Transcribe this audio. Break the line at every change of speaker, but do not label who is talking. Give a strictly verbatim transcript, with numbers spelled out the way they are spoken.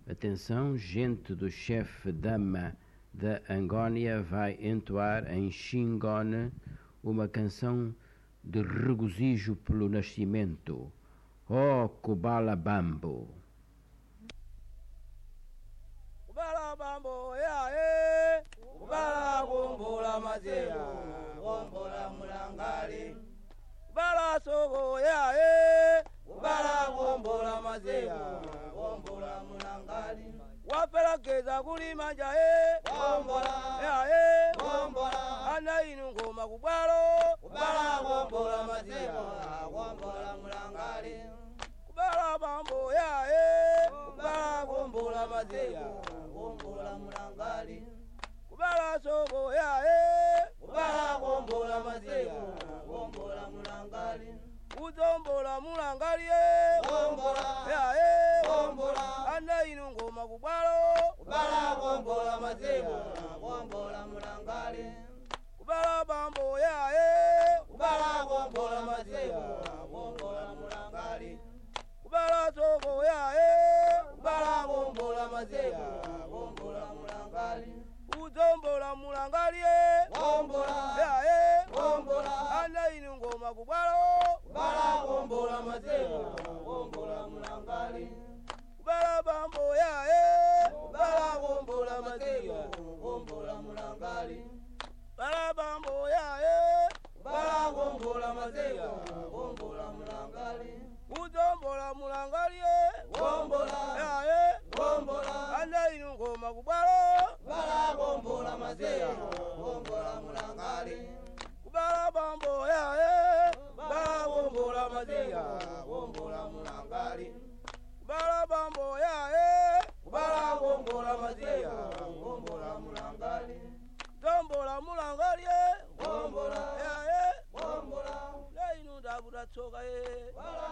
Atenção, gente do chefe dama da Angónia vai entoar em Xingone uma canção de regozijo pelo nascimento. Oh, Kubala Bambo!
Kubala Bambo, ya eh! Kubala Gombola Mazea, Gombola Mulangali. Kubala Sogo, ya eh! Kubala Gombola Mazea, Gombola Mulangali. Wapela keza kulimanja eh! Gombola, ya eh! Gombola. Ana inu ngoma kubalo, Kubala Gombola Mazea, Gombola Mulangali. Kubala Bambo, ya eh! Kubala Gombola Mazea, Gombola Mulangali. Kubala Sogo, ya eh! Kubala Gombola Mazea, Gombola Mulangali. Uzombola Mulangali eh! Gombola, ya eh! Gombola. Ana inu ngoma kubalo, Kubala Gombola Mazea, Gombola Mulangali. Kubala Bambo, ya eh! Kubala Gombola Mazea, Gombola Mulangali. Kubala Sogo, ya eh! Kubala Gombola Mazea, Gombola Mulangali. Uzombola Mulangali eh! Gombola, ya eh! Gombola. Ana inu ngoma kubalo, Kubala Gombola Mazea, Gombola Mulangali. Kubala Bambo, ya eh! Kubala Gombola Mazea, Gombola Mulangali. Kubala Bambo, ya eh! Kubala Gombola Mazea, Gombola Mulangali. Uzombola Mulangali eh! Gombola, ya eh! Gombola. Ana inu ngoma kubalo, Kubala Gombola Mazea, Gombola Mulangali. Kubala Bambo, ya eh! Kubala Gombola Mazea, Gombola Mulangali. Kubala Bambo, ya eh! Kubala Gombola Mazea, Gombola Mulangali. Gombola Mulangali eh! Gombola, ya eh! Gombola. Leinu dabuda tsoka eh!